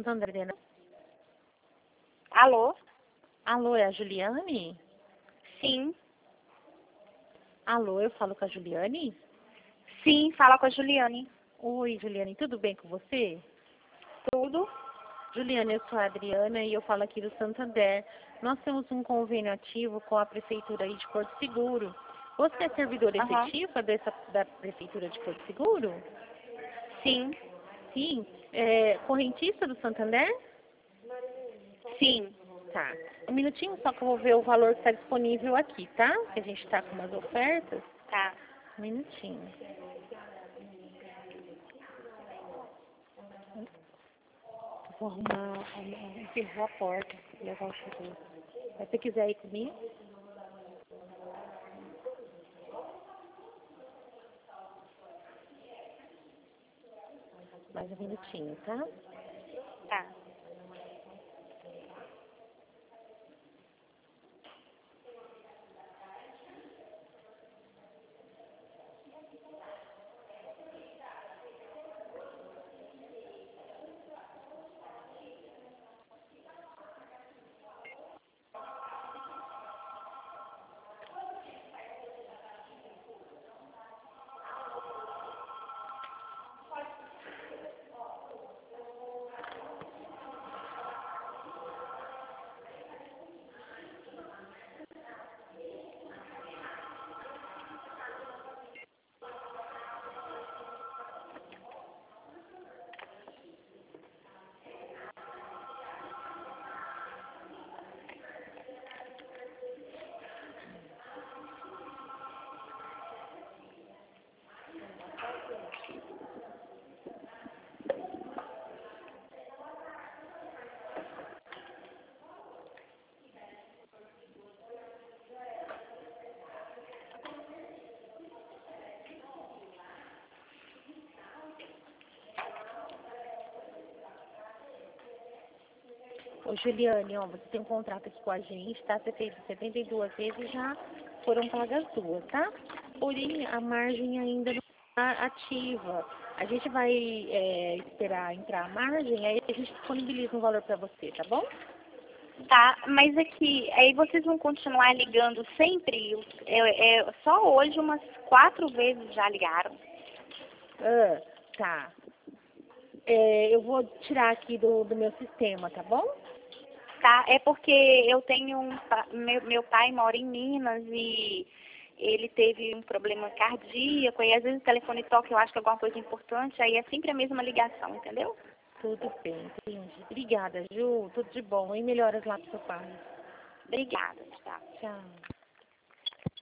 Santander, né? Alô? Alô, é a Juliane? Sim. Alô, eu falo com a Juliane? Sim, fala com a Juliane. Oi, Juliane, tudo bem com você? Tudo? Juliane, eu sou a Adriana e eu falo aqui do Santander. Nós temos um convênio ativo com a Prefeitura aí de Porto Seguro. Você é servidora Aham. efetiva da Prefeitura de Porto Seguro? Sim. Sim. É correntista do Santander? Sim. Tá. Um minutinho só que eu vou ver o valor que está disponível aqui, tá? Que a gente está com umas ofertas. Tá. Um minutinho. Vou empurrar a porta, levar o chuveiro. Se você quiser ir comigo? Mais um minutinho, tá? Tá. Ô, Juliane, ó, você tem um contrato aqui com a gente, tá? Você fez 72 vezes e já foram pagas duas, tá? Porém, a margem ainda não está ativa. A gente vai esperar entrar a margem, aí a gente disponibiliza um valor para você, tá bom? Tá, mas aqui, aí vocês vão continuar ligando sempre? Só hoje umas 4 vezes já ligaram. Ah, tá. Eu vou tirar aqui do meu sistema, tá bom? Tá, é porque eu tenho meu pai mora em Minas e ele teve um problema cardíaco, e às vezes o telefone toca, eu acho que é alguma coisa importante, aí é sempre a mesma ligação, entendeu? Tudo bem, entendi. Obrigada, Ju. Tudo de bom. E melhoras lá pro seu pai. Obrigada, tchau. Tchau.